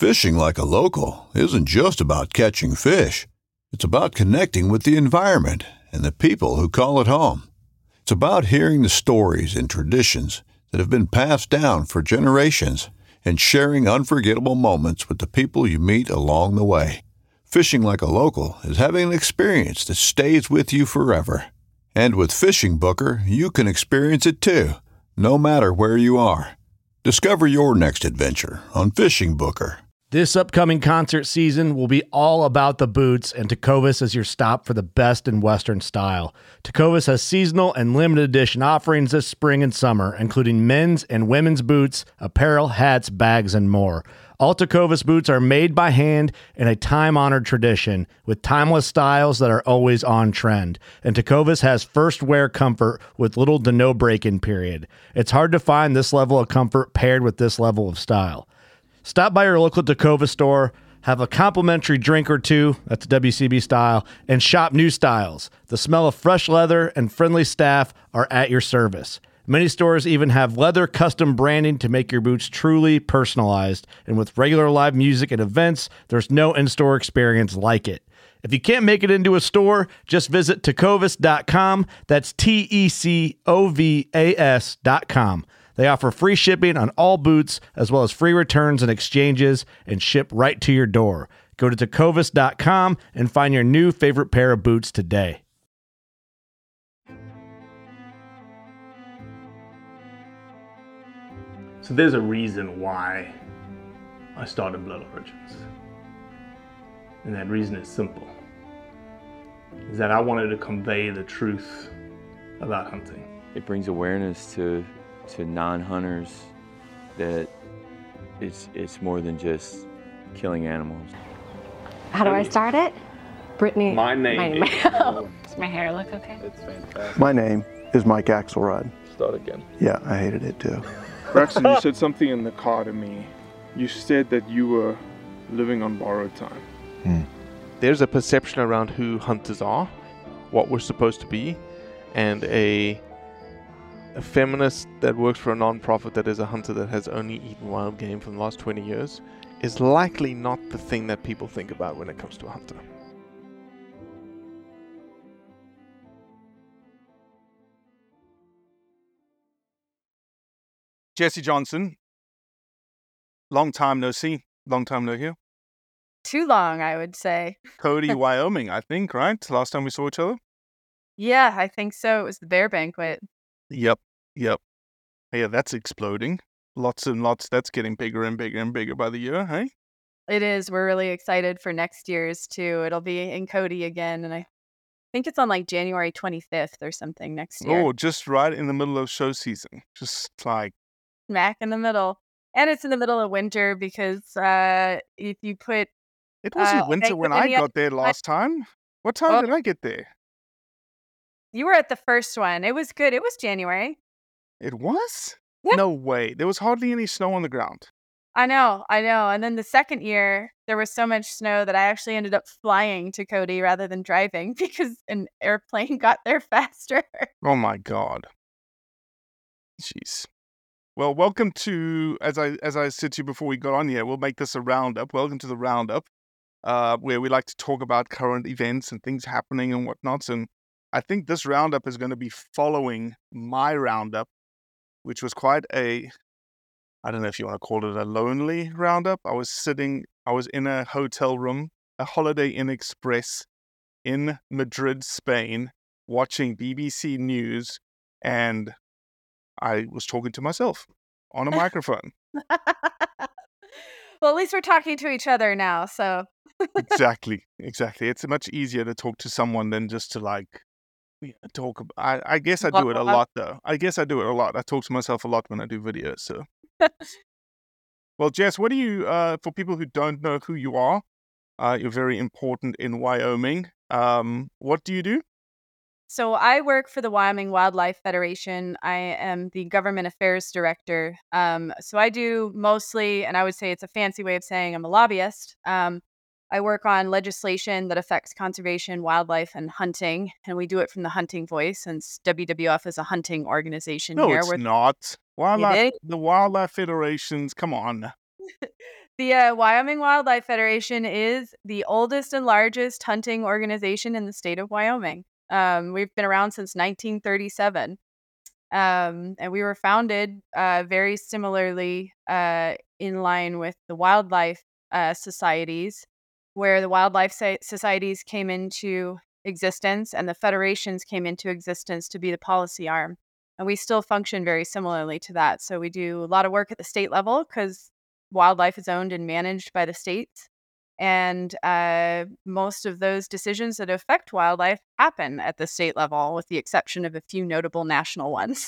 Fishing like a local isn't just about catching fish. It's about connecting with the environment and the people who call it home. It's about hearing the stories and traditions that have been passed down for generations and sharing unforgettable moments with the people you meet along the way. Fishing like a local is having an experience that stays with you forever. And with Fishing Booker, you can experience it too, no matter where you are. Discover your next adventure on Fishing Booker. This upcoming concert season will be all about the boots, and Tecovas is your stop for the best in Western style. Tecovas has seasonal and limited edition offerings this spring and summer, including men's and women's boots, apparel, hats, bags, and more. All Tecovas boots are made by hand in a time-honored tradition with timeless styles that are always on trend. And Tecovas has first wear comfort with little to no break-in period. It's hard to find this level of comfort paired with this level of style. Stop by your local Tecovas store, have a complimentary drink or two, that's WCB style, and shop new styles. The smell of fresh leather and friendly staff are at your service. Many stores even have leather custom branding to make your boots truly personalized. And with regular live music and events, there's no in-store experience like it. If you can't make it into a store, just visit tecovas.com. That's TECOVAS.com. They offer free shipping on all boots, as well as free returns and exchanges, and ship right to your door. Go to tecovas.com and find your new favorite pair of boots today. So there's a reason why I started Blood Origins. And that reason is simple. Is that I wanted to convey the truth about hunting. It brings awareness to non-hunters that it's more than just killing animals. How do I start it? Brittany. My name is... Does my hair look okay? It's fantastic. My name is Mike Axelrod. Start again. Yeah, I hated it too. Braxton, you said something in the car to me. You said that you were living on borrowed time. There's a perception around who hunters are, what we're supposed to be, and a feminist that works for a non-profit that is a hunter that has only eaten wild game for the last 20 years is likely not the thing that people think about when it comes to a hunter. Jesse Johnson, long time no see, long time no hear. Too long, I would say. Cody, Wyoming, I think, right? Last time we saw each other? Yeah, I think so. It was the bear banquet. Yep. Yeah, that's exploding. Lots and lots. That's getting bigger and bigger and bigger by the year, hey? It is. We're really excited for next year's, too. It'll be in Cody again, and I think it's on like January 25th or something next year. Oh, just right in the middle of show season. Just like... Smack in the middle. And it's in the middle of winter because if you put... It wasn't winter when I got there last time. What time did I get there? You were at the first one. It was good. It was January. It was? Yeah. No way. There was hardly any snow on the ground. I know. And then the second year, there was so much snow that I actually ended up flying to Cody rather than driving because an airplane got there faster. Oh my God. Jeez. Well, welcome to, as I said to you before we got on here, we'll make this a roundup. Welcome to the roundup, where we like to talk about current events and things happening and whatnot. And I think this roundup is going to be following my roundup, which was quite I don't know if you want to call it a lonely roundup. I was in a hotel room, a Holiday Inn Express in Madrid, Spain, watching BBC News, and I was talking to myself on a microphone. Well, at least we're talking to each other now, so. Exactly. It's much easier to talk to someone than just to talk. I guess I do it a lot, though. I talk to myself a lot when I do videos, so. Well, Jess, what do you, for people who don't know who you are, you're very important in Wyoming. What do you do? So I work for the Wyoming Wildlife Federation. I am the government affairs director. So I do mostly, and I would say it's a fancy way of saying I'm a lobbyist. I work on legislation that affects conservation, wildlife, and hunting. And we do it from the hunting voice, since WWF is a hunting organization No, here. it's not. The Wildlife Federations, come on. The Wyoming Wildlife Federation is the oldest and largest hunting organization in the state of Wyoming. We've been around since 1937. And we were founded very similarly in line with the wildlife societies, where the wildlife societies came into existence and the federations came into existence to be the policy arm. And we still function very similarly to that. So we do a lot of work at the state level because wildlife is owned and managed by the states. And most of those decisions that affect wildlife happen at the state level, with the exception of a few notable national ones.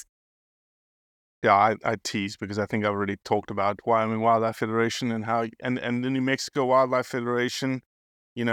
Yeah, I tease because I think I've already talked about Wyoming Wildlife Federation and how, and the New Mexico Wildlife Federation, you're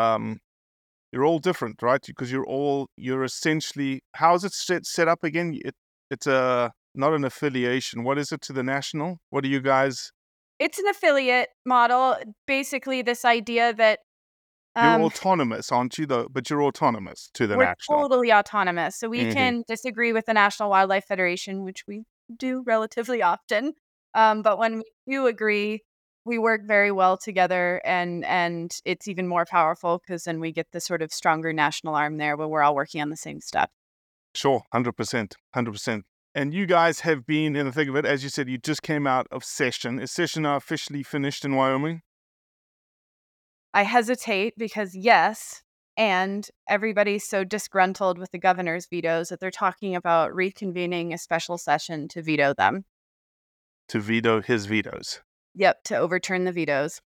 all different, right? Because you're essentially, how is it set up again? It's not an affiliation. What is it to the national? What are you guys? It's an affiliate model. Basically, this idea that you're autonomous, aren't you? But you're autonomous to the national. We're totally autonomous. So we can disagree with the National Wildlife Federation, which we do relatively often. But when we do agree, we work very well together, and it's even more powerful because then we get the sort of stronger national arm there where we're all working on the same stuff. Sure, 100%. And you guys have been in the thick of it. As you said, you just came out of session. Is session now officially finished in Wyoming? I hesitate because yes, and everybody's so disgruntled with the governor's vetoes that they're talking about reconvening a special session to veto them. To veto his vetoes? Yep, to overturn the vetoes.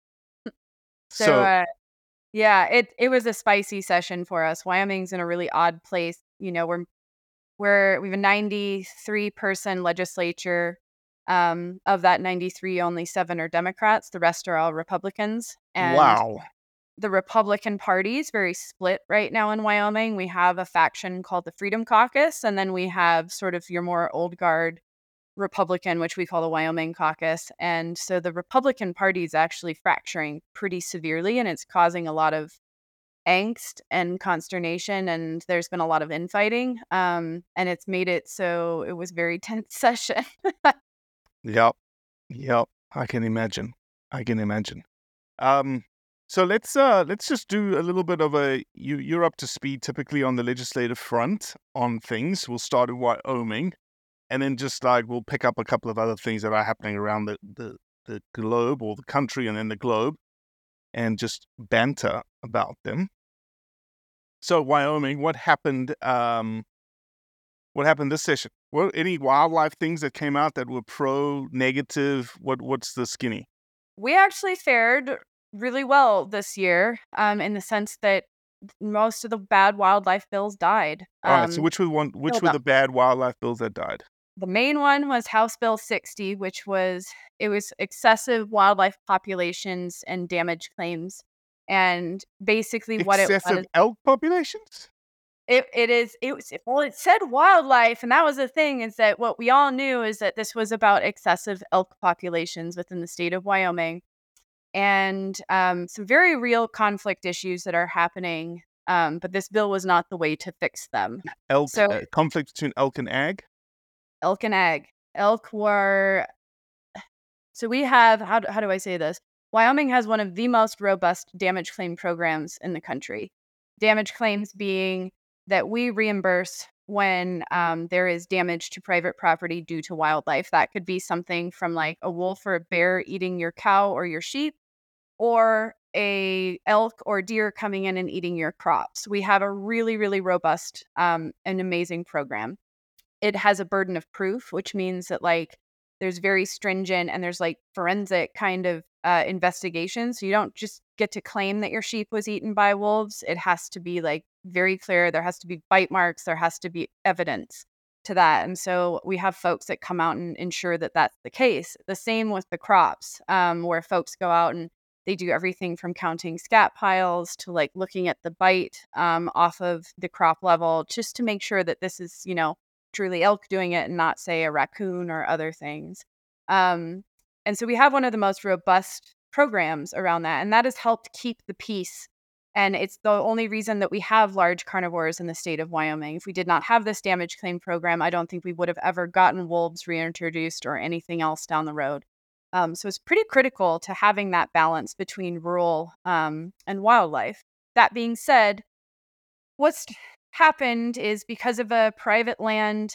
So yeah, it was a spicy session for us. Wyoming's in a really odd place. We have a 93-person legislature. Of that 93, only 7 are Democrats. The rest are all Republicans. And wow. The Republican Party is very split right now in Wyoming. We have a faction called the Freedom Caucus, and then we have sort of your more old guard Republican, which we call the Wyoming Caucus. And so the Republican Party is actually fracturing pretty severely, and it's causing a lot of angst and consternation, and there's been a lot of infighting. And it's made it so it was very tense session. Yep. I can imagine. So let's just do a little bit of you're up to speed typically on the legislative front on things. We'll start in Wyoming, and then just we'll pick up a couple of other things that are happening around the globe, or the country and then the globe, and just banter about them. So Wyoming, what happened? What happened this session? Well, any wildlife things that came out that were pro, negative? What's the skinny? We actually fared really well this year, in the sense that most of the bad wildlife bills died. All right. So which were the bad wildlife bills that died? The main one was House Bill 60, which was excessive wildlife populations and damage claims, and basically excessive elk populations. It said wildlife, and that was the thing, is that what we all knew is that this was about excessive elk populations within the state of Wyoming, and some very real conflict issues that are happening. But this bill was not the way to fix them. Conflict between elk and ag? Elk and ag. Elk were... So we have, how do I say this? Wyoming has one of the most robust damage claim programs in the country. Damage claims being that we reimburse when there is damage to private property due to wildlife. That could be something from like a wolf or a bear eating your cow or your sheep, or a elk or deer coming in and eating your crops. We have a really, really robust and amazing program. It has a burden of proof, which means that there's very stringent and there's forensic kind of investigation. So you don't just get to claim that your sheep was eaten by wolves. It has to be very clear. There has to be bite marks. There has to be evidence to that. And so we have folks that come out and ensure that that's the case. The same with the crops, where folks go out and they do everything from counting scat piles to looking at the bite off of the crop level, just to make sure that this is, truly elk doing it and not, say, a raccoon or other things. And so we have one of the most robust programs around that, and that has helped keep the peace. And it's the only reason that we have large carnivores in the state of Wyoming. If we did not have this damage claim program, I don't think we would have ever gotten wolves reintroduced or anything else down the road. So it's pretty critical to having that balance between rural and wildlife. That being said, what's happened is because of a private land,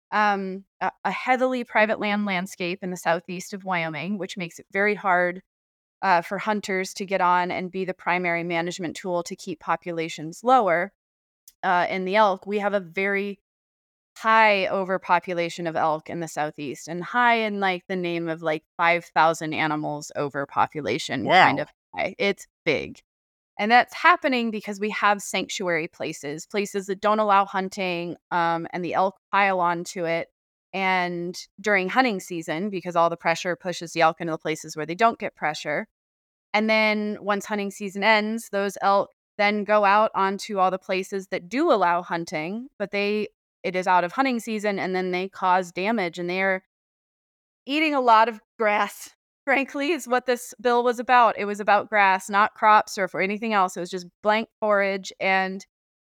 a heavily private land landscape in the southeast of Wyoming, which makes it very hard for hunters to get on and be the primary management tool to keep populations lower. In the elk, we have a very high overpopulation of elk in the southeast, and high in like the name of like 5,000 animals overpopulation kind of high. It's big. And that's happening because we have sanctuary places that don't allow hunting, and the elk pile onto it. And during hunting season, because all the pressure pushes the elk into the places where they don't get pressure. And then once hunting season ends, those elk then go out onto all the places that do allow hunting, but it is out of hunting season, and then they cause damage, and they're eating a lot of grass. Frankly, is what this bill was about. It was about grass, not crops or for anything else. It was just blank forage. And,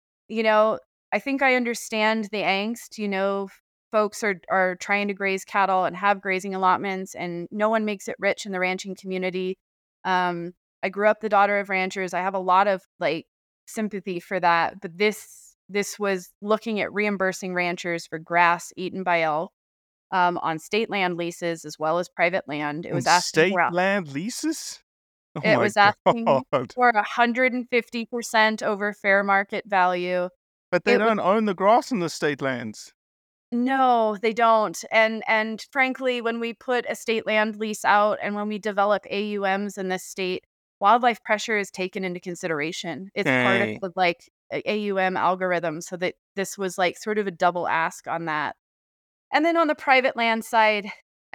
I think I understand the angst. Folks are trying to graze cattle and have grazing allotments, and no one makes it rich in the ranching community. I grew up the daughter of ranchers. I have a lot of sympathy for that. But this was looking at reimbursing ranchers for grass eaten by elk. On state land leases as well as private land. It was asking state land leases? Oh it my was asking God. for 150% over fair market value. But they don't own the grass in the state lands. No, they don't. And frankly, when we put a state land lease out and when we develop AUMs in this state, wildlife pressure is taken into consideration. It's part of the AUM algorithm, so that this was sort of a double ask on that. And then on the private land side,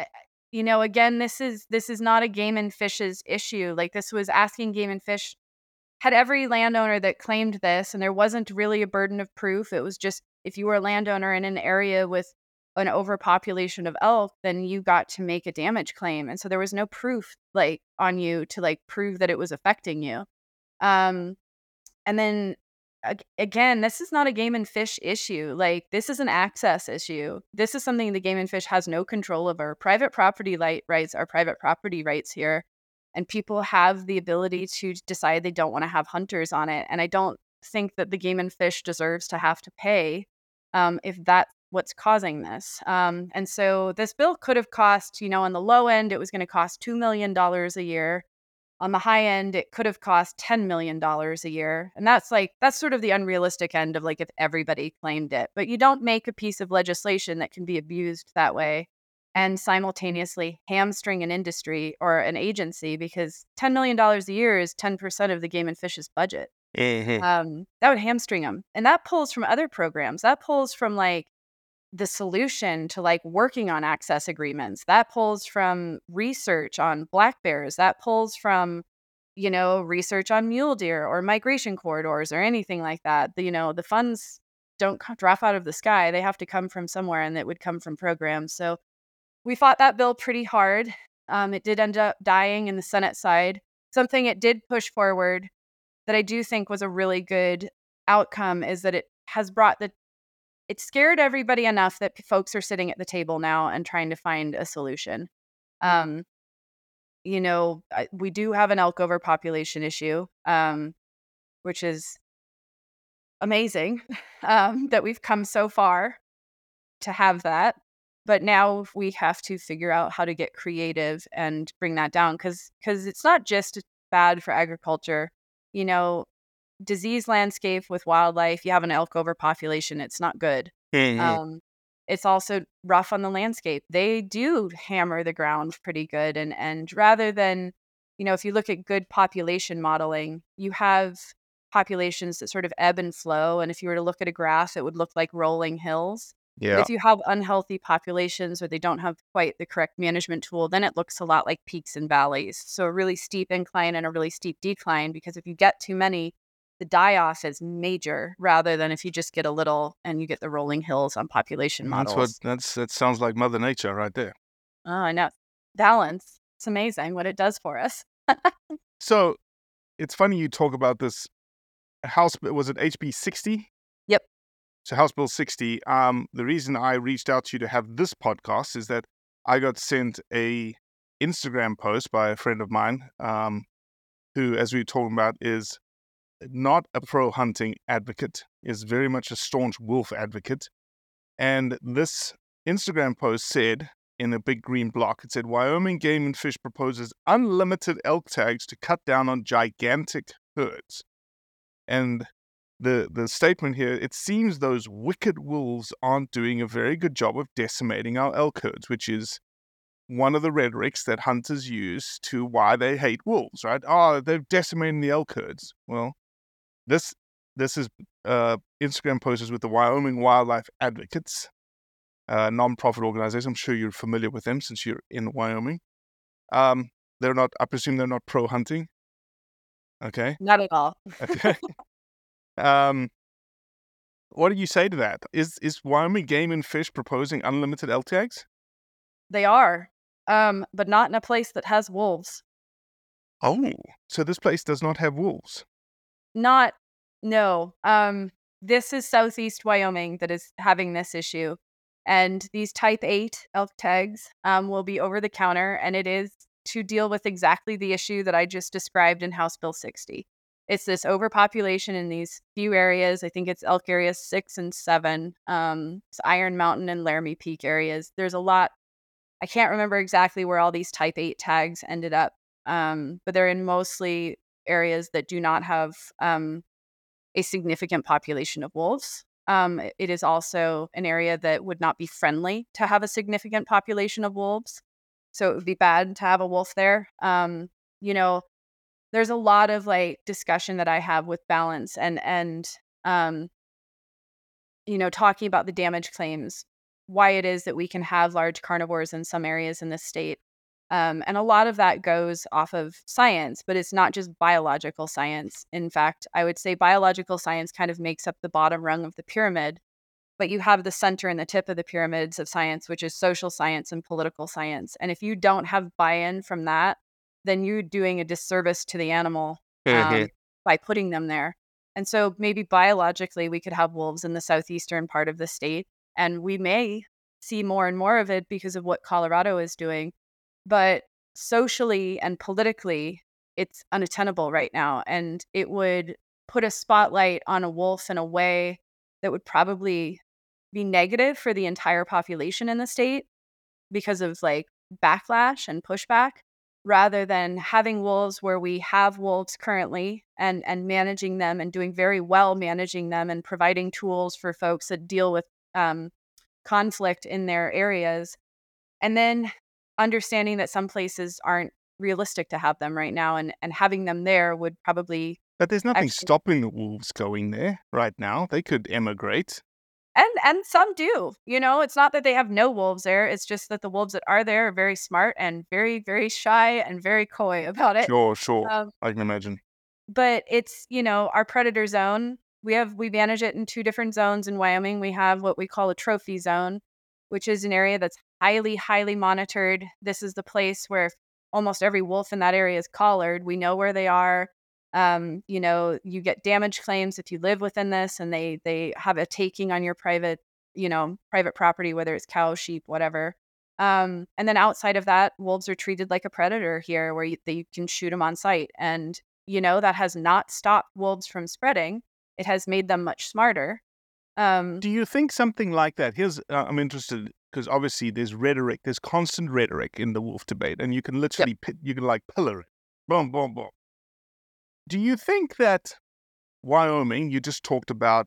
again, this is not a Game and Fish's issue. This was asking Game and Fish, had every landowner that claimed this, and there wasn't really a burden of proof. It was just if you were a landowner in an area with an overpopulation of elk, then you got to make a damage claim. And so there was no proof on you to prove that it was affecting you. And then again, this is not a Game and Fish issue. This is an access issue. This is something the Game and Fish has no control over. Private property rights are private property rights here. And people have the ability to decide they don't want to have hunters on it. And I don't think that the Game and Fish deserves to have to pay if that's what's causing this. And so this bill could have cost, on the low end, it was going to cost $2 million a year. On the high end, it could have cost $10 million a year. And that's sort of the unrealistic end of if everybody claimed it. But you don't make a piece of legislation that can be abused that way and simultaneously hamstring an industry or an agency, because $10 million a year is 10% of the Game and Fish's budget. Mm-hmm. That would hamstring them. And that pulls from other programs. That pulls from the solution to working on access agreements. That pulls from research on black bears. That pulls from, research on mule deer or migration corridors or anything like that. The funds don't drop out of the sky. They have to come from somewhere, and it would come from programs. So we fought that bill pretty hard. It did end up dying in the Senate side. Something it did push forward that I do think was a really good outcome is that it has brought it scared everybody enough that folks are sitting at the table now and trying to find a solution. We do have an elk overpopulation issue, which is amazing that we've come so far to have that. But now we have to figure out how to get creative and bring that down, because it's not just bad for agriculture. Disease landscape with wildlife, you have an elk overpopulation, it's not good. Mm-hmm. It's also rough on the landscape. They do hammer the ground pretty good. And rather than, if you look at good population modeling, you have populations that sort of ebb and flow. And if you were to look at a graph, it would look like rolling hills. Yeah. But if you have unhealthy populations or they don't have quite the correct management tool, then it looks a lot like peaks and valleys. So a really steep incline and a really steep decline, because if you get too many, the die-off is major, rather than if you just get a little and you get the rolling hills on population models. That sounds like Mother Nature right there. Oh, I know. Balance. It's amazing what it does for us. So it's funny you talk about this House, was it HB 60? Yep. So House Bill 60. The reason I reached out to you to have this podcast is that I got sent a Instagram post by a friend of mine, who, as we were talking about, is not a pro-hunting advocate, is very much a staunch wolf advocate. And this Instagram post said, in a big green block, it said, Wyoming Game and Fish proposes unlimited elk tags to cut down on gigantic herds. And the statement here, it seems those wicked wolves aren't doing a very good job of decimating our elk herds, which is one of the rhetorics that hunters use to why they hate wolves, right? Oh, they're decimating the elk herds. Well, this is Instagram posters with the Wyoming Wildlife Advocates, non-profit organization. I'm sure you're familiar with them since you're in Wyoming. They're not, I presume they're not pro-hunting. Okay. Not at all. Okay. What do you say to that? Is Wyoming Game and Fish proposing unlimited elk tags? They are, but not in a place that has wolves. Oh, so this place does not have wolves? No. This is Southeast Wyoming that is having this issue. And these type 8 elk tags will be over the counter, and it is to deal with exactly the issue that I just described in House Bill 60. It's this overpopulation in these few areas. I think it's elk areas 6 and 7. It's Iron Mountain and Laramie Peak areas. There's a lot. I can't remember exactly where all these type 8 tags ended up, but they're in mostly areas that do not have a significant population of wolves. It is also an area that would not be friendly to have a significant population of wolves. So it would be bad to have a wolf there. There's a lot of discussion that I have with Balance and talking about the damage claims, why it is that we can have large carnivores in some areas in this state. And a lot of that goes off of science, but it's not just biological science. In fact, I would say biological science kind of makes up the bottom rung of the pyramid, but you have the center and the tip of the pyramids of science, which is social science and political science. And if you don't have buy-in from that, then you're doing a disservice to the animal by putting them there. And so maybe biologically we could have wolves in the southeastern part of the state, and we may see more and more of it because of what Colorado is doing. But socially and politically, it's unattainable right now. And it would put a spotlight on a wolf in a way that would probably be negative for the entire population in the state because of backlash and pushback, rather than having wolves where we have wolves currently and managing them and doing very well managing them and providing tools for folks that deal with conflict in their areas. And then understanding that some places aren't realistic to have them right now, and having them there would probably... But there's nothing stopping the wolves going there right now. They could emigrate. And some do. It's not that they have no wolves there. It's just that the wolves that are there are very smart and very, very shy and very coy about it. Sure. I can imagine. But it's, our predator zone. We manage it in 2 different zones in Wyoming. We have what we call a trophy zone, which is an area that's highly, highly monitored. This is the place where almost every wolf in that area is collared. We know where they are. You get damage claims if you live within this, and they have a taking on your private property, whether it's cows, sheep, whatever. And then outside of that, wolves are treated like a predator here, where you can shoot them on sight. And, that has not stopped wolves from spreading. It has made them much smarter. Do you think something like that? I'm interested, because obviously there's constant rhetoric in the wolf debate, and you can literally, you can pillar it. Boom, boom, boom. Do you think that Wyoming, you just talked about,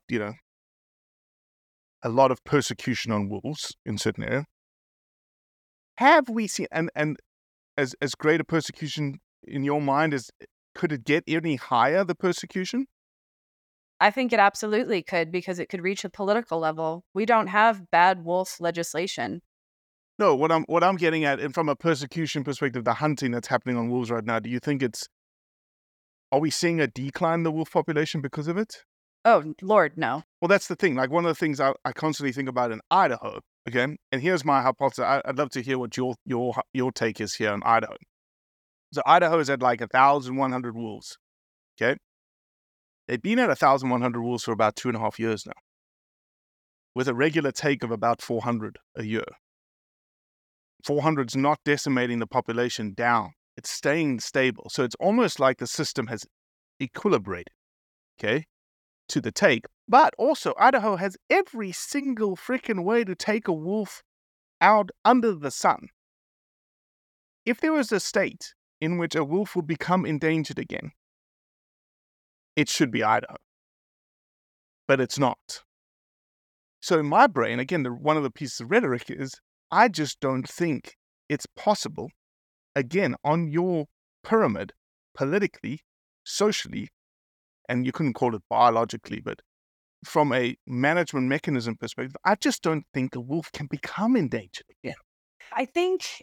a lot of persecution on wolves in certain areas. Have we seen, and as great a persecution in your mind, could it get any higher, the persecution? I think it absolutely could, because it could reach a political level. We don't have bad wolf legislation. No, what I'm getting at, and from a persecution perspective, the hunting that's happening on wolves right now, do you think are we seeing a decline in the wolf population because of it? Oh, Lord, no. Well, that's the thing. One of the things I constantly think about in Idaho, okay? And here's my hypothesis. I'd love to hear what your take is here in Idaho. So Idaho is at 1,100 wolves, okay? They've been at 1,100 wolves for about 2.5 years now, with a regular take of about 400 a year. 400's not decimating the population down. It's staying stable. So it's almost like the system has equilibrated, okay, to the take. But also, Idaho has every single freaking way to take a wolf out under the sun. If there was a state in which a wolf would become endangered again, it should be Idaho. But it's not. So in my brain, again, one of the pieces of rhetoric is, I just don't think it's possible, again, on your pyramid, politically, socially, and you couldn't call it biologically, but from a management mechanism perspective, I just don't think a wolf can become endangered again. I think,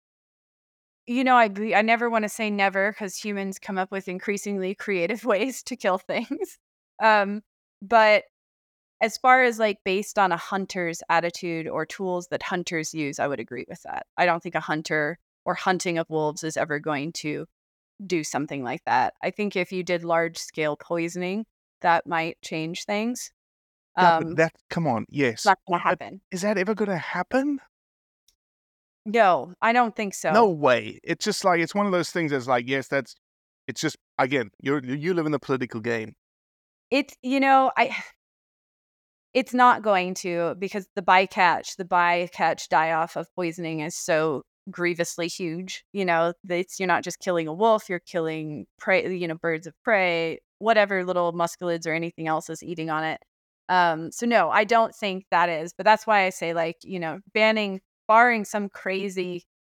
I never want to say never, because humans come up with increasingly creative ways to kill things. But as far as like based on a hunter's attitude or tools that hunters use, I would agree with that. I don't think a hunter or hunting of wolves is ever going to do something like that. I think if you did large scale poisoning, that might change things. Yeah, but that, come on, yes. It's not going to happen. Is that ever going to happen? No, I don't think so. No way. It's just like, it's one of those things that's like, yes, it's just, again, you live in the political game. It's not going to, because the bycatch die-off of poisoning is so grievously huge. You're not just killing a wolf, you're killing prey, birds of prey, whatever little muscelids or anything else is eating on it. So no, I don't think that is. But that's why I say, like, barring some crazy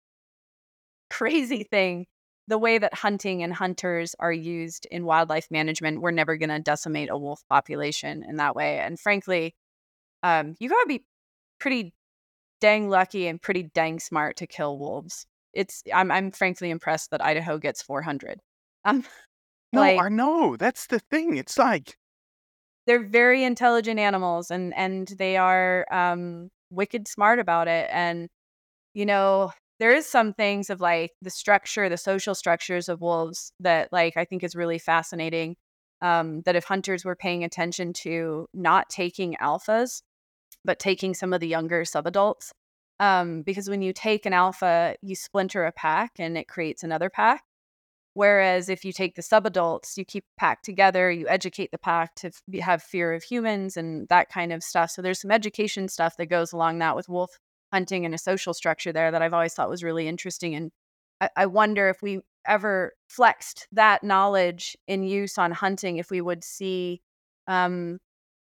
thing, the way that hunting and hunters are used in wildlife management, we're never going to decimate a wolf population in that way. And frankly, you got to be pretty dang lucky and pretty dang smart to kill wolves. I'm frankly impressed that Idaho gets 400. No, I know. That's the thing. It's like, they're very intelligent animals, and they are wicked smart about it. And there is some things of like the social structures of wolves that like I think is really fascinating. That if hunters were paying attention to not taking alphas, but taking some of the younger subadults, because when you take an alpha, you splinter a pack and it creates another pack. Whereas if you take the subadults, you keep the pack together, you educate the pack to have fear of humans and that kind of stuff. So there's some education stuff that goes along that with wolf hunting and a social structure there that I've always thought was really interesting. And I wonder if we ever flexed that knowledge in use on hunting, if we would see, less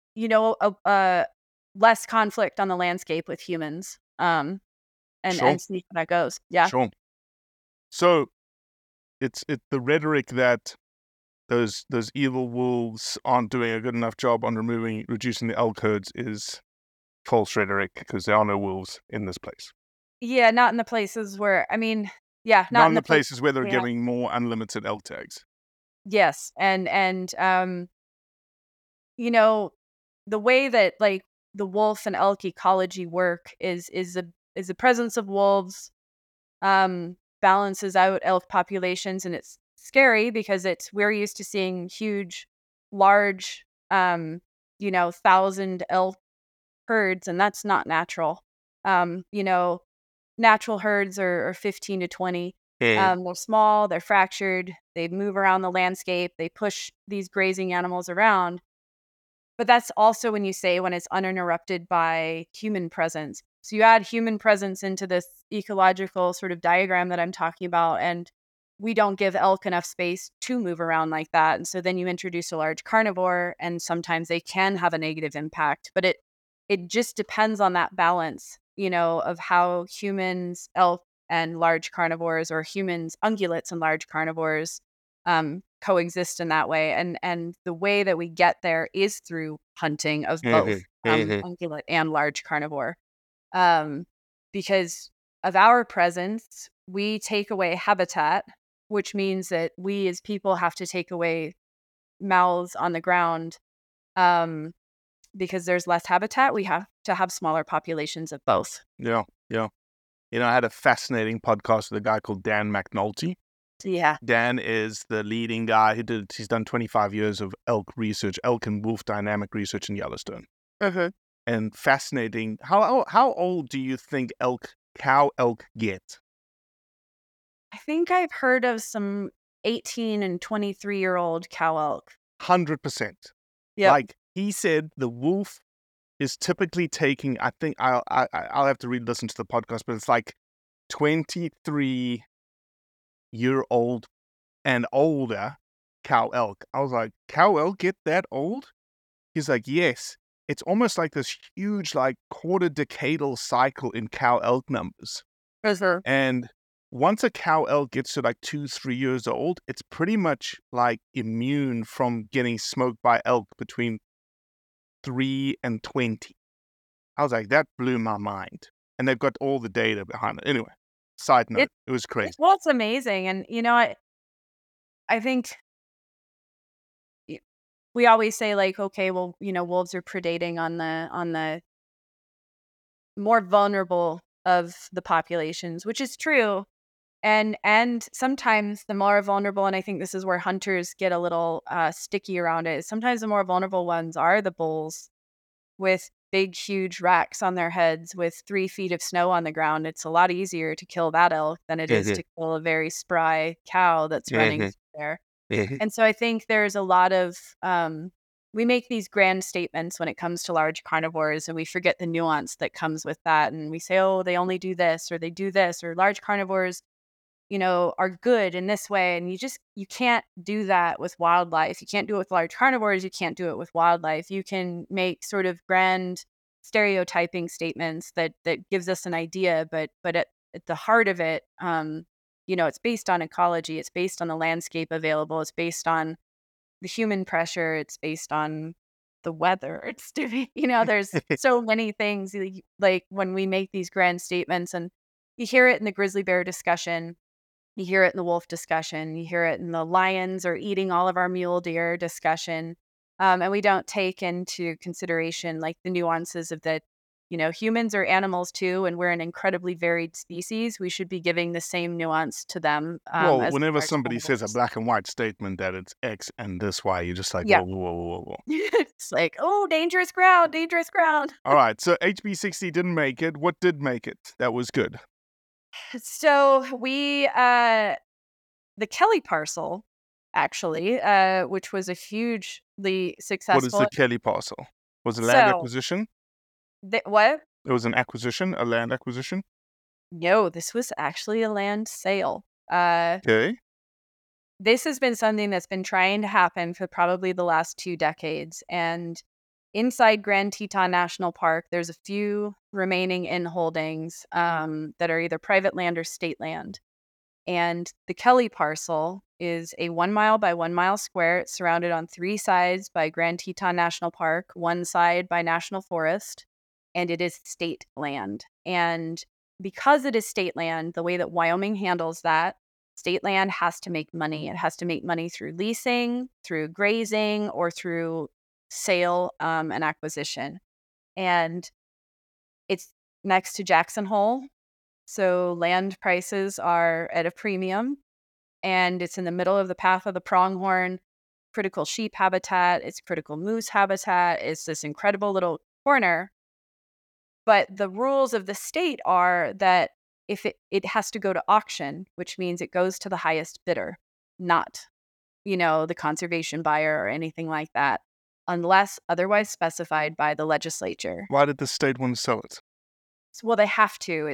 conflict on the landscape with humans, and see how that goes. Yeah. Sure. So it's the rhetoric that those evil wolves aren't doing a good enough job on reducing the elk herds is false rhetoric, because there are no wolves in this place. Yeah, not in the places where, not in the places where they're giving more unlimited elk tags. Yes, and the way that like the wolf and elk ecology work is the presence of wolves balances out elk populations, and it's scary because we're used to seeing huge, large, 1,000 elk herds, and that's not natural. Natural herds are 15 to 20. They're small, they're fractured, they move around the landscape, they push these grazing animals around. But that's also when it's uninterrupted by human presence. So you add human presence into this ecological sort of diagram that I'm talking about, and we don't give elk enough space to move around like that. And so then you introduce a large carnivore, and sometimes they can have a negative impact. But it just depends on that balance, of how humans, elk, and large carnivores, or humans, ungulates, and large carnivores coexist in that way. And the way that we get there is through hunting of both ungulate and large carnivore. Because of our presence, we take away habitat, which means that we as people have to take away mouths on the ground. Because there's less habitat, we have to have smaller populations of both. Yeah. I had a fascinating podcast with a guy called Dan McNulty. Yeah. Dan is the leading guy. He's done 25 years of elk research, elk and wolf dynamic research in Yellowstone. Mm-hmm. And fascinating. How old do you think elk cow elk get? I think I've heard of some 18 and 23-year-old cow elk. 100%. Yep. Like he said, the wolf is typically taking, I think I'll have to listen to the podcast, but it's like 23-year-old and older cow elk. I was like, cow elk get that old? He's like, yes. It's almost like this huge, like, quarter decadal cycle in cow elk numbers. And once a cow elk gets to like 2-3 years old, it's pretty much like immune from getting smoked by elk between 3 and 20. I was like, that blew my mind. And they've got all the data behind it. Anyway, side note, it was crazy. Well, it's amazing. And, I think we always say, like, okay, well, wolves are predating on the more vulnerable of the populations, which is true. And sometimes the more vulnerable, and I think this is where hunters get a little sticky around it, sometimes the more vulnerable ones are the bulls with big, huge racks on their heads with 3 feet of snow on the ground. It's a lot easier to kill that elk than it is to kill a very spry cow that's running there. And so I think there's a lot of, we make these grand statements when it comes to large carnivores, and we forget the nuance that comes with that. And we say, oh, they only do this, or they do this, or large carnivores, are good in this way. And you can't do that with wildlife. You can't do it with large carnivores. You can't do it with wildlife. You can make sort of grand stereotyping statements that gives us an idea, but at the heart of it, it's based on ecology. It's based on the landscape available. It's based on the human pressure. It's based on the weather. It's there's so many things, like when we make these grand statements, and you hear it in the grizzly bear discussion. You hear it in the wolf discussion. You hear it in the lions are eating all of our mule deer discussion. And we don't take into consideration like the nuances of that, humans are animals too, and we're an incredibly varied species. We should be giving the same nuance to them. Well, whenever somebody says a black and white statement that it's X and this Y, you're just like, whoa, whoa, whoa, whoa. It's like, oh, dangerous ground, dangerous ground. All right. So HB60 didn't make it. What did make it? That was good. So we, the Kelly parcel, actually, which was a hugely successful. What is the Kelly parcel? Was it land acquisition? What? It was an acquisition, a land acquisition? No, this was actually a land sale. Okay. This has been something that's been trying to happen for probably the last 2 decades. And inside Grand Teton National Park, there's a few remaining in holdings that are either private land or state land. And the Kelly parcel is a 1 mile by 1 mile square. It's surrounded on 3 sides by Grand Teton National Park, 1 side by National Forest, and it is state land. And because it is state land, the way that Wyoming handles that, state land has to make money. It has to make money through leasing, through grazing, or through sale and acquisition. And it's next to Jackson Hole. So land prices are at a premium, and it's in the middle of the path of the pronghorn, critical sheep habitat. It's critical moose habitat. It's this incredible little corner. But the rules of the state are that if it has to go to auction, which means it goes to the highest bidder, not, the conservation buyer or anything like that, unless otherwise specified by the legislature. Why did the state want to sell it? Well, they have to.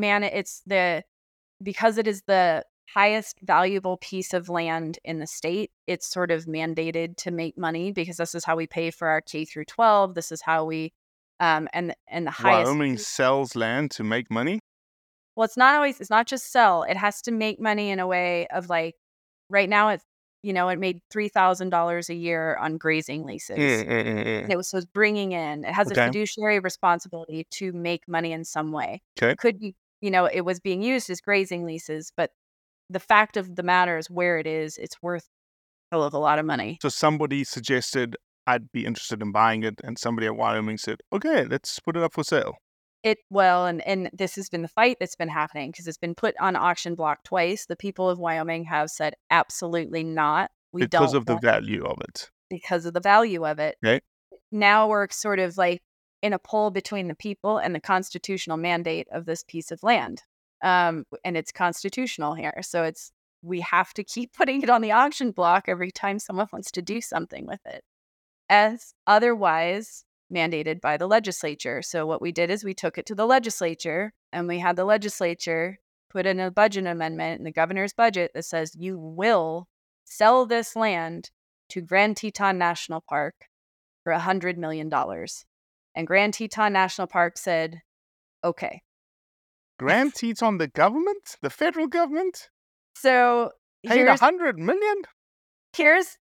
Because it is the highest valuable piece of land in the state, it's sort of mandated to make money, because this is how we pay for our K through 12. This is how we and the highest. Wyoming sells land to make money? Well, it's not just sell. It has to make money in a way of, like, right now it made $3,000 a year on grazing leases. And it was bringing in. It has a fiduciary responsibility to make money in some way. Okay. It could be, it was being used as grazing leases, but the fact of the matter is where it is, it's worth a lot of money. So somebody suggested I'd be interested in buying it, and somebody at Wyoming said, okay, let's put it up for sale. And this has been the fight that's been happening, because it's been put on auction block twice. The people of Wyoming have said absolutely not. Because of the value of it. Because of the value of it. Okay. Now we're sort of like in a poll between the people and the constitutional mandate of this piece of land. And it's constitutional here. So we have to keep putting it on the auction block every time someone wants to do something with it, as otherwise mandated by the legislature. So what we did is we took it to the legislature, and we had the legislature put in a budget amendment in the governor's budget that says you will sell this land to Grand Teton National Park for $100 million. And Grand Teton National Park said, okay. Grand Teton, the government? The federal government? So paid $100 million? Here's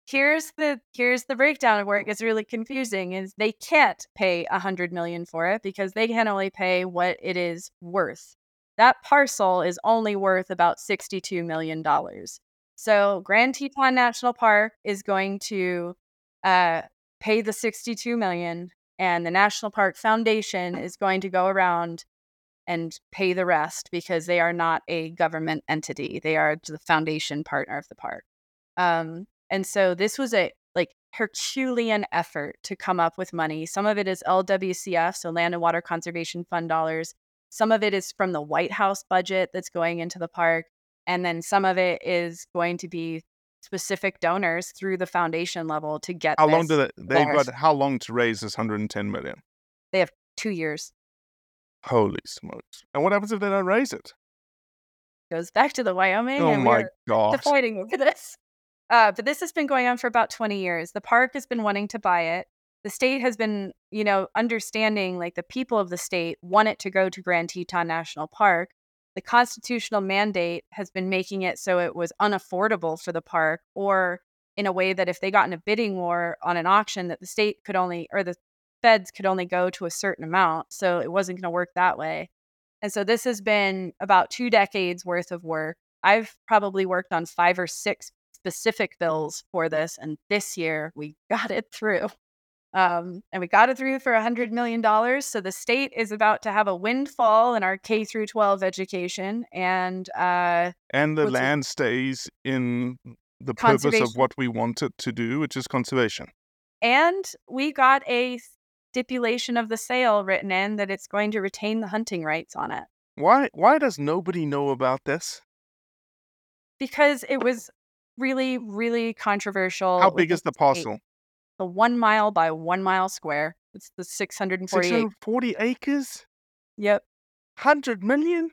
the breakdown of where it gets really confusing is they can't pay $100 million for it because they can only pay what it is worth. That parcel is only worth about $62 million. So Grand Teton National Park is going to pay the $62 million, and the National Park Foundation is going to go around and pay the rest because they are not a government entity. They are the foundation partner of the park. And so this was a Herculean effort to come up with money. Some of it is LWCF, so Land and Water Conservation Fund dollars. Some of it is from the White House budget that's going into the park. And then some of it is going to be specific donors through the foundation level to get how long do they've got how long to raise this $110 million? They have 2 years. Holy smokes. And what happens if they don't raise it? Goes back to the Wyoming. Oh and my gosh. Fighting over this. But this has been going on for about 20 years. The park has been wanting to buy it. The state has been, understanding the people of the state want it to go to Grand Teton National Park. The constitutional mandate has been making it so it was unaffordable for the park, or in a way that if they got in a bidding war on an auction that the state could only, or the feds could only go to a certain amount. So it wasn't going to work that way. And so this has been about 2 decades worth of work. I've probably worked on 5 or 6 specific bills for this. And this year we got it through. And we got it through for $100 million. So the state is about to have a windfall in our K through 12 education. And the land stays in the purpose of what we want it to do, which is conservation. And we got a stipulation of the sale written in that it's going to retain the hunting rights on it. Why does nobody know about this? Because it was really, really controversial. How big is the parcel? The 1 mile by 1 mile square. It's the 640 acres? Yep. 100 million?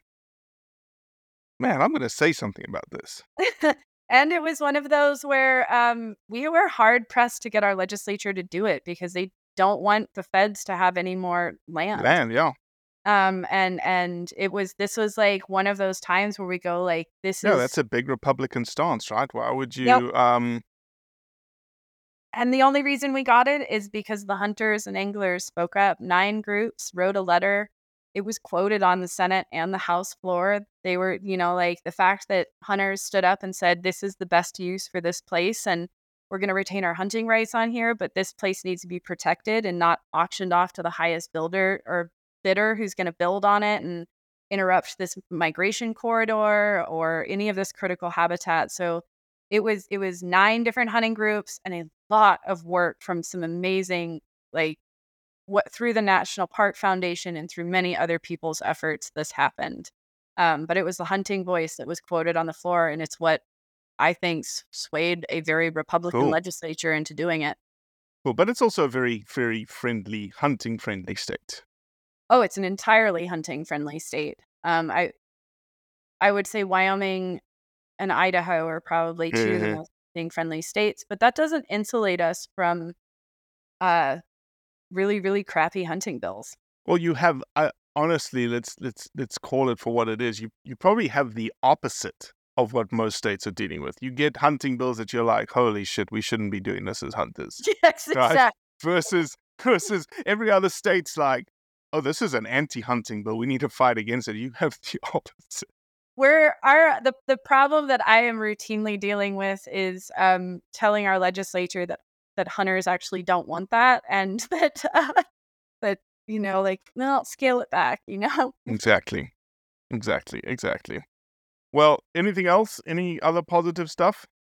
Man, I'm going to say something about this. And it was one of those where we were hard pressed to get our legislature to do it because they don't want the feds to have any more land. Yeah. And this was one of those times where we go this is. Yeah, that's a big Republican stance, right? Why would you? Yep. And the only reason we got it is because the hunters and anglers spoke up. 9 groups wrote a letter. It was quoted on the Senate and the House floor. They were, the fact that hunters stood up and said, this is the best use for this place. And we're going to retain our hunting rights on here, but this place needs to be protected and not auctioned off to the highest builder or bidder who's going to build on it and interrupt this migration corridor or any of this critical habitat. So it was 9 different hunting groups and a lot of work from some amazing, through the National Park Foundation and through many other people's efforts, this happened. But it was the hunting voice that was quoted on the floor, and it's what I think swayed a very Republican legislature into doing it. Well, but it's also a very, very friendly, hunting-friendly state. Oh, it's an entirely hunting-friendly state. I would say Wyoming and Idaho are probably 2 of the most hunting-friendly states, but that doesn't insulate us from really, really crappy hunting bills. Well, you have honestly, let's call it for what it is. You probably have the opposite of what most states are dealing with. You get hunting bills that you're like, holy shit, we shouldn't be doing this as hunters. Yes, right? exactly. Versus every other state's like, oh, this is an anti-hunting bill. We need to fight against it. You have the opposite. The problem that I am routinely dealing with is telling our legislature that hunters actually don't want that, and that no, scale it back, Exactly. Well, anything else? Any other positive stuff?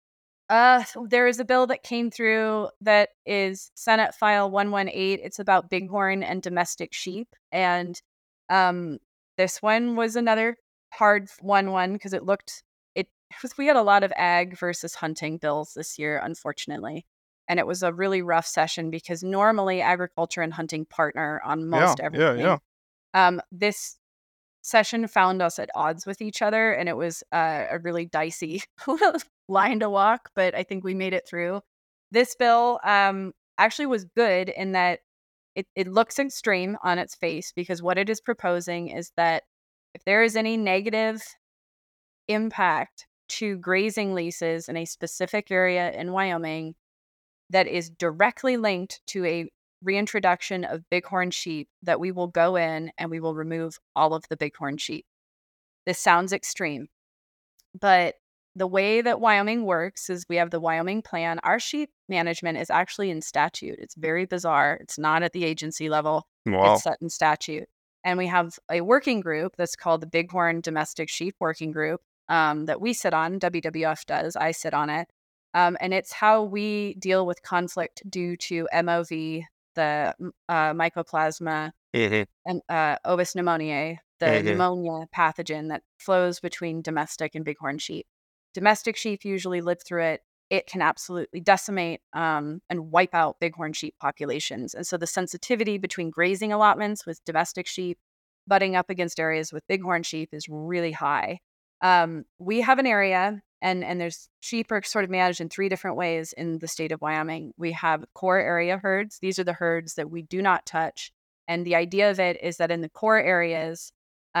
There is a bill that came through that is Senate File 118. It's about bighorn and domestic sheep. And this one was another hard one because we had a lot of ag versus hunting bills this year, unfortunately. And it was a really rough session because normally agriculture and hunting partner on most everything. This session found us at odds with each other, and it was a really dicey line to walk, but I think we made it through. This bill actually was good in that it looks extreme on its face, because what it is proposing is that if there is any negative impact to grazing leases in a specific area in Wyoming that is directly linked to a reintroduction of bighorn sheep, that we will go in and we will remove all of the bighorn sheep. This sounds extreme, but the way that Wyoming works is we have the Wyoming plan. Our sheep management is actually in statute. It's very bizarre. It's not at the agency level. Wow. It's set in statute. And we have a working group that's called the Bighorn Domestic Sheep Working Group that we sit on. WWF does. I sit on it. And it's how we deal with conflict due to MOV, the Mycoplasma and Ovis pneumoniae, the pneumonia pathogen that flows between domestic and bighorn sheep. Domestic sheep usually live through it. It can absolutely decimate and wipe out bighorn sheep populations. And so the sensitivity between grazing allotments with domestic sheep butting up against areas with bighorn sheep is really high. We have an area, and there's sheep are sort of managed in 3 different ways in the state of Wyoming. We have core area herds. These are the herds that we do not touch. And the idea of it is that in the core areas,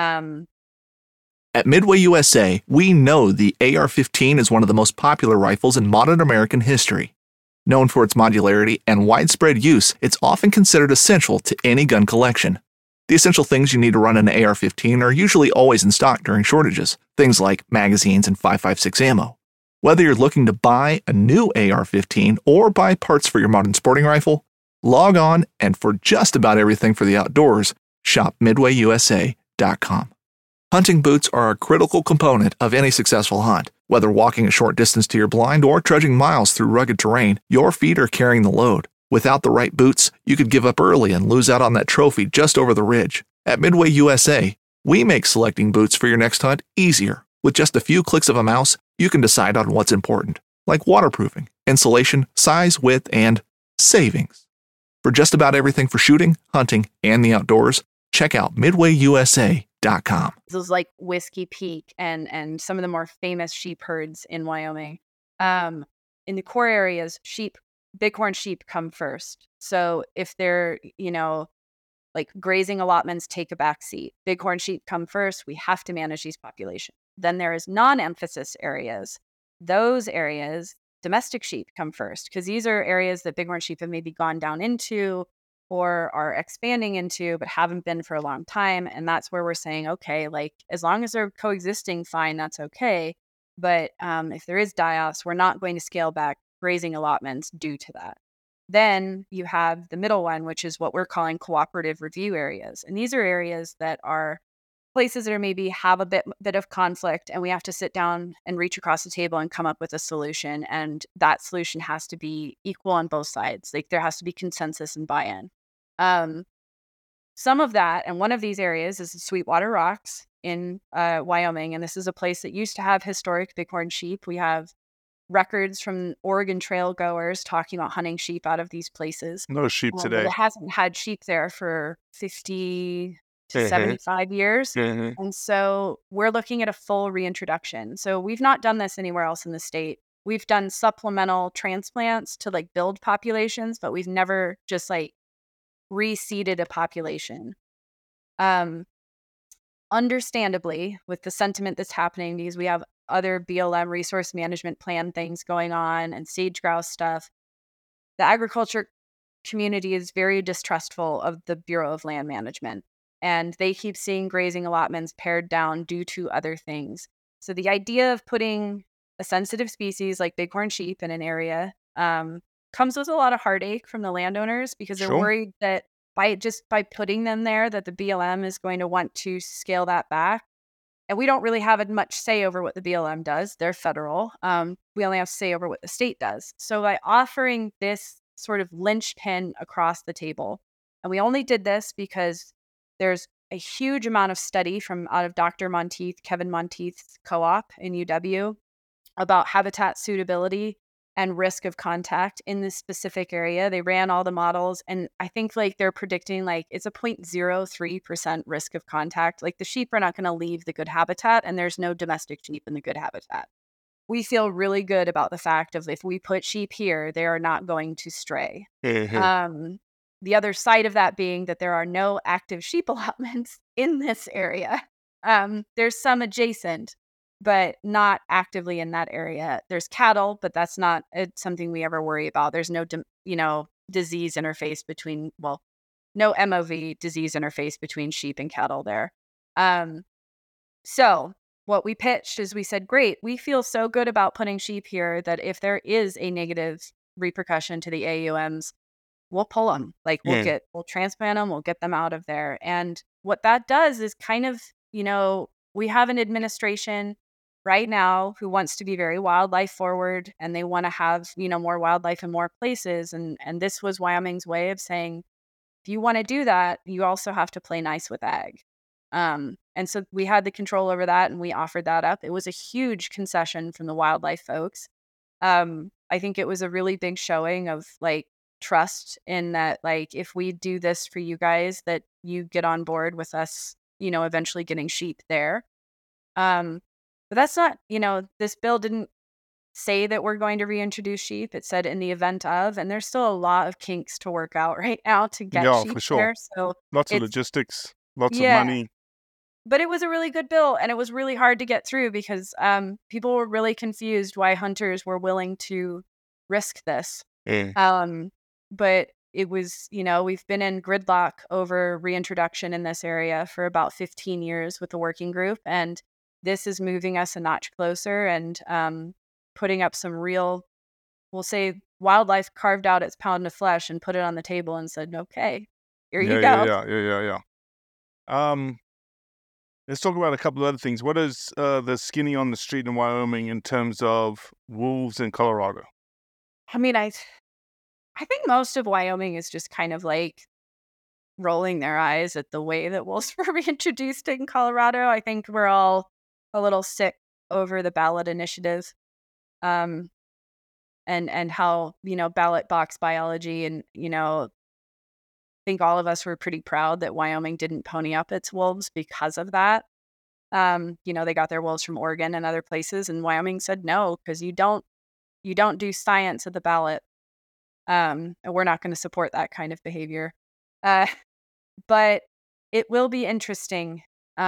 at Midway USA, we know the AR-15 is one of the most popular rifles in modern American history. Known for its modularity and widespread use, it's often considered essential to any gun collection. The essential things you need to run an AR-15 are usually always in stock during shortages, things like magazines and 5.56 ammo. Whether you're looking to buy a new AR-15 or buy parts for your modern sporting rifle, log on, and for just about everything for the outdoors, shop MidwayUSA.com. Hunting boots are a critical component of any successful hunt. Whether walking a short distance to your blind or trudging miles through rugged terrain, your feet are carrying the load. Without the right boots, you could give up early and lose out on that trophy just over the ridge. At Midway USA, we make selecting boots for your next hunt easier. With just a few clicks of a mouse, you can decide on what's important, like waterproofing, insulation, size, width, and savings. For just about everything for shooting, hunting, and the outdoors, check out MidwayUSA.com. Those like Whiskey Peak and some of the more famous sheep herds in Wyoming. In the core areas, bighorn sheep come first. So if they're, like grazing allotments take a back seat, bighorn sheep come first. We have to manage these populations. Then there is non-emphasis areas. Those areas, domestic sheep come first, because these are areas that bighorn sheep have maybe gone down into or are expanding into, but haven't been for a long time. And that's where we're saying, okay, like as long as they're coexisting, fine, that's okay. But if there is die-offs, we're not going to scale back grazing allotments due to that. Then you have the middle one, which is what we're calling cooperative review areas. And these are areas that are places that are maybe have a bit of conflict, and we have to sit down and reach across the table and come up with a solution. And that solution has to be equal on both sides. Like there has to be consensus and buy-in. Some of that, and one of these areas is the Sweetwater Rocks in Wyoming. And this is a place that used to have historic bighorn sheep. We have records from Oregon Trail goers talking about hunting sheep out of these places. No sheep today. It hasn't had sheep there for 50 to 75 years. And so we're looking at a full reintroduction. So we've not done this anywhere else in the state. We've done supplemental transplants to like build populations, but we've never just like reseeded a population. Understandably, with the sentiment that's happening, because we have other BLM resource management plan things going on and sage grouse stuff, the agriculture community is very distrustful of the Bureau of Land Management. And they keep seeing grazing allotments pared down due to other things. So the idea of putting a sensitive species like bighorn sheep in an area comes with a lot of heartache from the landowners, because they're worried that by putting them there, that the BLM is going to want to scale that back. And we don't really have much say over what the BLM does. They're federal. We only have say over what the state does. So by offering this sort of linchpin across the table, and we only did this because there's a huge amount of study from out of Dr. Monteith, Kevin Monteith's co-op in UW about habitat suitability and risk of contact in this specific area. They ran all the models, and I think like they're predicting like it's a 0.03% risk of contact. Like the sheep are not going to leave the good habitat, and there's no domestic sheep in the good habitat. We feel really good about the fact of if we put sheep here, they are not going to stray. The other side of that being that there are no active sheep allotments in this area. There's some adjacent, but not actively in that area. There's cattle, but that's not something we ever worry about. There's no, disease interface between, no MOV disease interface between sheep and cattle there. So what we pitched is we said, great, we feel so good about putting sheep here that if there is a negative repercussion to the AUMs, we'll pull them. Like we'll transplant them, we'll get them out of there. And what that does is kind of, we have an administration right now who wants to be very wildlife forward, and they want to have, more wildlife in more places. And this was Wyoming's way of saying, if you want to do that, you also have to play nice with ag. And so we had the control over that, and we offered that up. It was a huge concession from the wildlife folks. I think it was a really big showing of like trust in that, like, if we do this for you guys, that you get on board with us, eventually getting sheep there. But that's not, this bill didn't say that we're going to reintroduce sheep. It said in the event of, and there's still a lot of kinks to work out right now to get sheep for sure. there. So lots of logistics, lots of money. But it was a really good bill, and it was really hard to get through because people were really confused why hunters were willing to risk this. But it was, we've been in gridlock over reintroduction in this area for about 15 years with the working group, and this is moving us a notch closer and putting up some real, we'll say, wildlife carved out its pound of flesh and put it on the table and said, okay, here you go. Let's talk about a couple of other things. What is the skinny on the street in Wyoming in terms of wolves in Colorado? I mean, I think most of Wyoming is just kind of like rolling their eyes at the way that wolves were reintroduced in Colorado. I think we're all a little sick over the ballot initiative, and how, ballot box biology, and, I think all of us were pretty proud that Wyoming didn't pony up its wolves because of that. They got their wolves from Oregon and other places, and Wyoming said no, because you don't do science at the ballot. And we're not going to support that kind of behavior. But it will be interesting.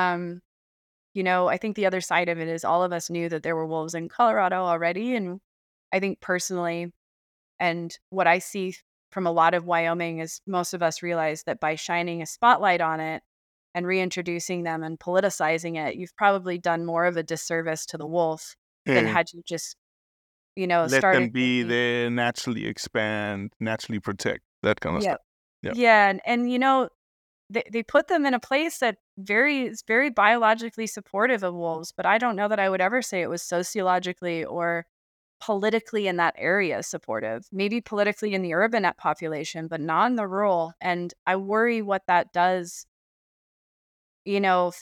I think the other side of it is all of us knew that there were wolves in Colorado already. And I think personally, and what I see from a lot of Wyoming is most of us realize that by shining a spotlight on it and reintroducing them and politicizing it, you've probably done more of a disservice to the wolf than had you just, let them be there, naturally expand, naturally protect, that kind of stuff. Yeah. And they put them in a place that is very biologically supportive of wolves, but I don't know that I would ever say it was sociologically or politically in that area supportive. Maybe politically in the urban population, but not in the rural. And I worry what that does. The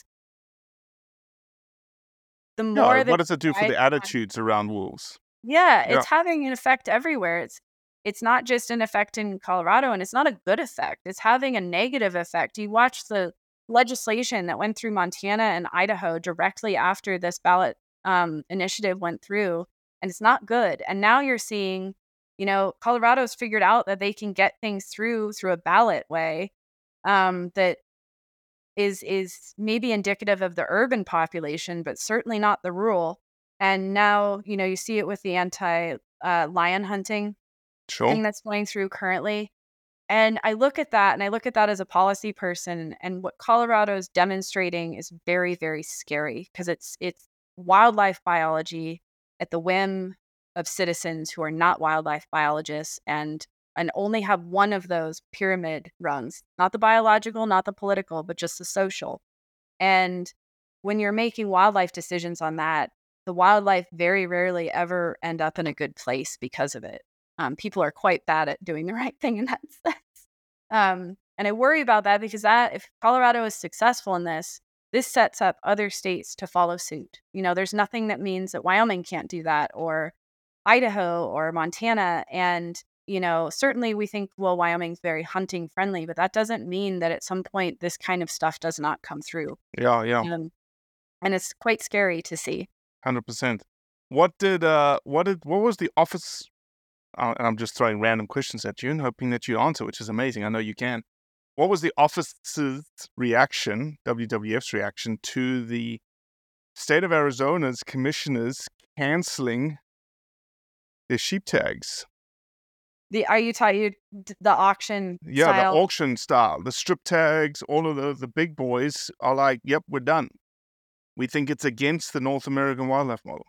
more what does it do for the attitudes around wolves? It's having an effect everywhere. It's not just an effect in Colorado, and it's not a good effect. It's having a negative effect. You watch the legislation that went through Montana and Idaho directly after this ballot initiative went through, and it's not good. And now you're seeing, Colorado's figured out that they can get things through a ballot way that is maybe indicative of the urban population, but certainly not the rural. And now, you see it with the anti-lion hunting thing that's going through currently. And I look at that, as a policy person, and what Colorado is demonstrating is very, very scary, because it's wildlife biology at the whim of citizens who are not wildlife biologists and only have one of those pyramid rungs, not the biological, not the political, but just the social. And when you're making wildlife decisions on that, the wildlife very rarely ever end up in a good place because of it. People are quite bad at doing the right thing in that sense. And I worry about that because if Colorado is successful in this sets up other states to follow suit. There's nothing that means that Wyoming can't do that, or Idaho or Montana. And, certainly we think, well, Wyoming's very hunting friendly, but that doesn't mean that at some point this kind of stuff does not come through. Yeah. And it's quite scary to see. 100%. What was the office? And I'm just throwing random questions at you and hoping that you answer, which is amazing. I know you can. What was the office's reaction, WWF's reaction, to the state of Arizona's commissioners canceling their sheep tags? Are you talking the auction Yeah, style? the auction style, the strip tags, all of the big boys are like, yep, we're done. We think it's against the North American wildlife model.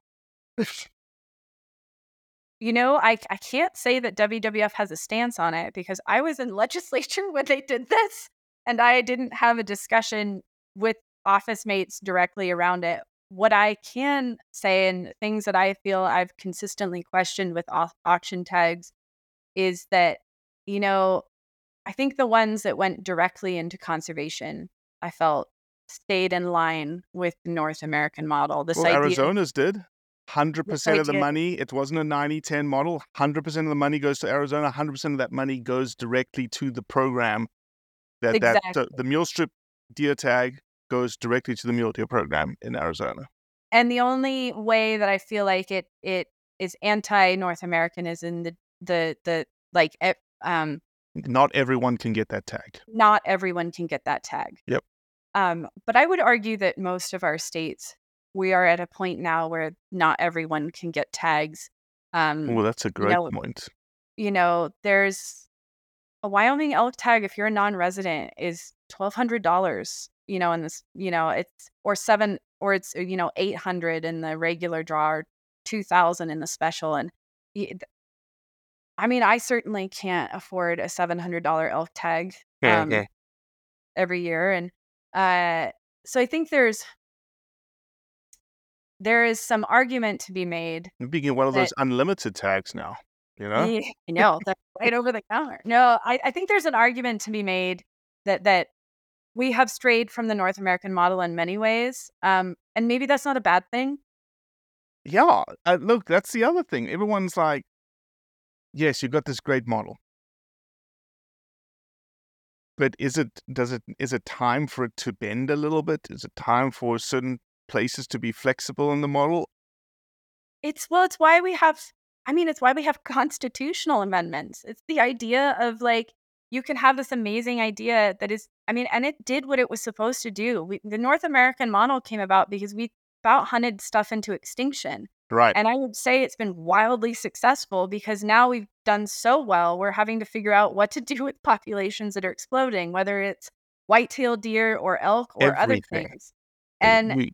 I can't say that WWF has a stance on it because I was in legislature when they did this, and I didn't have a discussion with office mates directly around it. What I can say, and things that I feel I've consistently questioned with auction tags, is that, I think the ones that went directly into conservation, I felt stayed in line with the North American model. Well, Arizona's did. 100% of the idea- money, it wasn't a 90-10 model. 100% of the money goes to Arizona. 100% of that money goes directly to the program. So the mule strip deer tag goes directly to the mule deer program in Arizona. And the only way that I feel like it is anti-North American is in not everyone can get that tag. Not everyone can get that tag. Yep. But I would argue that most of our states, we are at a point now where not everyone can get tags. Well, that's a great point. There's a Wyoming elk tag, if you're a non-resident, is $1,200, in this, it's, or it's, $800 in the regular draw, or $2,000 in the special. And I certainly can't afford a $700 elk tag every year. And so I think there is some argument to be made. You're being one of those unlimited tags now, Yeah, I know, that's right over the counter. No, I think there's an argument to be made that we have strayed from the North American model in many ways. And maybe that's not a bad thing. Yeah, look, that's the other thing. Everyone's like, yes, you got this great model. But is it time for it to bend a little bit? Is it time for certain places to be flexible in the model? It's why we have constitutional amendments. It's the idea of you can have this amazing idea that is, and it did what it was supposed to do. The North American model came about because we about hunted stuff into extinction. Right. And I would say it's been wildly successful because now we've done so well, we're having to figure out what to do with populations that are exploding, whether it's white-tailed deer or elk or other things. And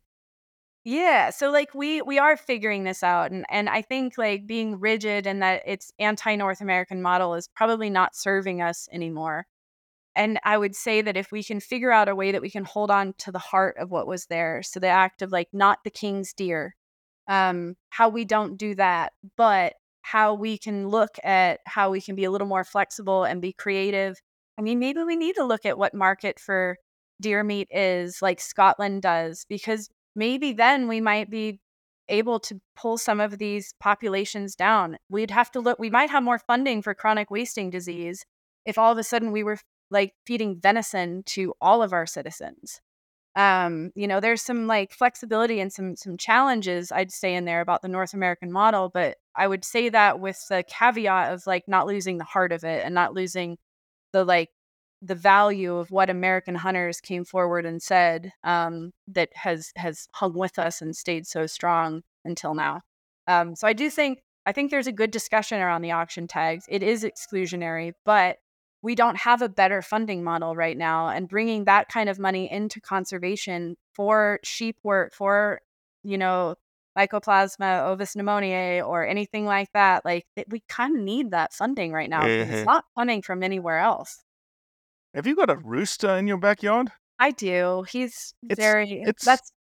so we are figuring this out. And I think being rigid and that it's anti-North American model is probably not serving us anymore. And I would say that if we can figure out a way that we can hold on to the heart of what was there, so the act of not the king's deer, how we don't do that, but how we can look at how we can be a little more flexible and be creative. Maybe we need to look at what market for deer meat is, like Scotland does, because maybe then we might be able to pull some of these populations down. We'd have to look, we might have more funding for chronic wasting disease if all of a sudden we were feeding venison to all of our citizens. There's some flexibility and some challenges I'd say in there about the North American model, but I would say that with the caveat of not losing the heart of it and not losing the value of what American hunters came forward and said, that has hung with us and stayed so strong until now. So I think there's a good discussion around the auction tags. It is exclusionary, but we don't have a better funding model right now, and bringing that kind of money into conservation for sheep work, for, Mycoplasma ovis pneumoniae or anything like that, we kind of need that funding right now. Mm-hmm. It's not coming from anywhere else. Have you got a rooster in your backyard? I do. He's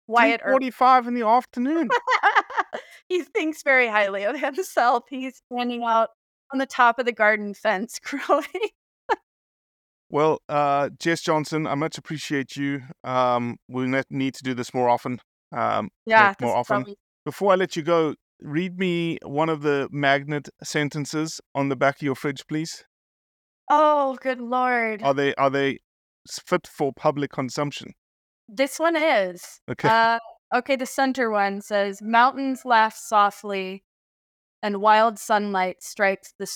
Wyatt Earp. 3:45 in the afternoon. He thinks very highly of himself. He's standing out on the top of the garden fence growing. Well, Jess Johnson, I much appreciate you. We need to do this more often. Yeah, more often. Before I let you go, read me one of the magnet sentences on the back of your fridge, please. Oh, good Lord. Are they fit for public consumption? This one is. Okay. Okay, the center one says, mountains laugh softly and wild sunlight strikes the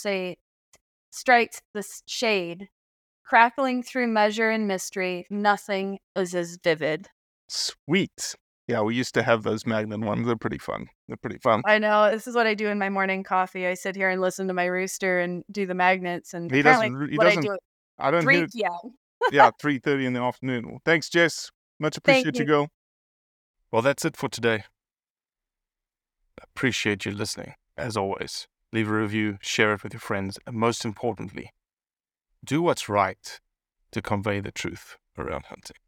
shade. Crackling through measure and mystery, nothing is as vivid. Sweet. Yeah, we used to have those magnet ones. They're pretty fun. I know. This is what I do in my morning coffee. I sit here and listen to my rooster and do the magnets. And I do at 3 p.m. Yeah, 3:30 in the afternoon. Well, thanks, Jess. Much appreciate you, girl. Well, that's it for today. Appreciate you listening. As always, leave a review, share it with your friends, and most importantly, do what's right to convey the truth around hunting.